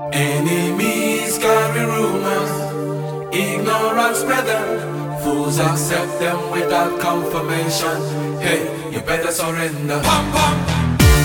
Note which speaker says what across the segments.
Speaker 1: Enemies carry rumors, ignorance spread them. Fools accept them without confirmation. Hey, you better surrender. Pam pam.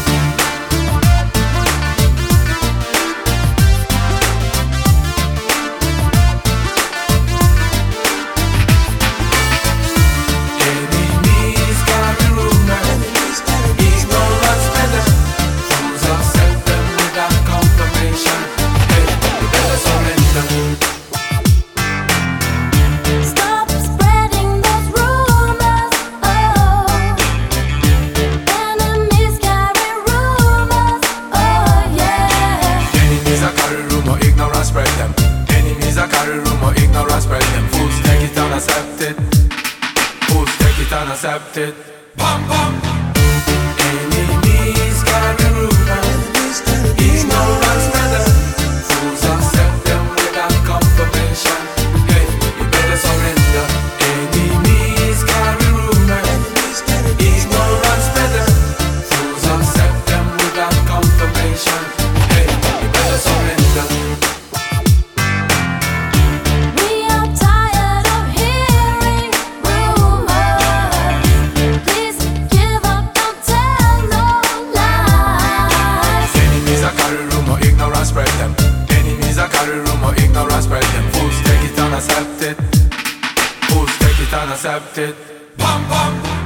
Speaker 1: Accept it. Fools take it and accept it. Pam pam. Enemies carry rumors, ignorance spread them. Fools accept them without confirmation. Hey, you better surrender. Enemies carry rumors, ignorance spread them. Fools accept them without confirmation. Hey, you better surrender. Carry rumor, ignorance spread them. Fools take it and accept it. Fools take it and accept it. Pam pam.